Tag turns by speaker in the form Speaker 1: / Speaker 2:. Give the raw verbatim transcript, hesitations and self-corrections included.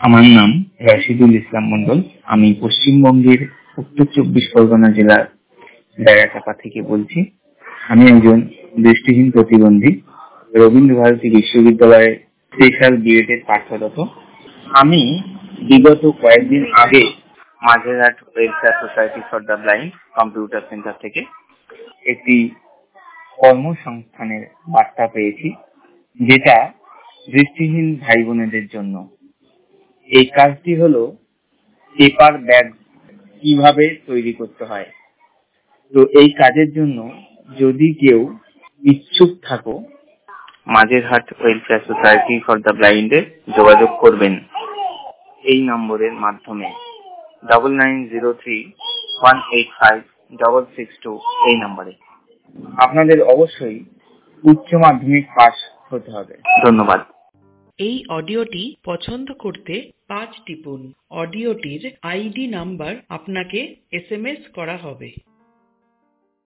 Speaker 1: আমার নাম রাশিদুল ইসলাম মন্ডল। আমি পশ্চিমবঙ্গের উত্তর চব্বিশ পরগনা জেলার বেড়াচাপা থেকে বলছি। আমি একজন দৃষ্টিহীন প্রতিবন্ধী, রবীন্দ্র ভারতী বিশ্ববিদ্যালয়ের স্পেশাল বিএড এর পাঠরত। আমি বিগত কয়েকদিন আগে Majherhat welfare society for the blind computer centre থেকে একটি কর্মসংস্থানের বার্তা পেয়েছি, যেটা দৃষ্টিহীন ভাই বোনেদের জন্য। এই কাজটি হলো পেপার ব্যাগ কিভাবে তৈরি করতে হয়। তো এই কাজের জন্য যদি কেউ ইচ্ছুক থাকো, Majherhat welfare society for the ব্লাইন্ডে যোগাযোগ করবেন এই নম্বরের মাধ্যমে double nine zero three one eight five double six two এই নম্বরে। আপনাদের অবশ্যই উচ্চ মাধ্যমিক পাস হতে হবে। ধন্যবাদ।
Speaker 2: এই অডিওটি পছন্দ করতে পাঁচ টিপুন। অডিওটির আইডি নাম্বার আপনাকে এস এম এস করা হবে।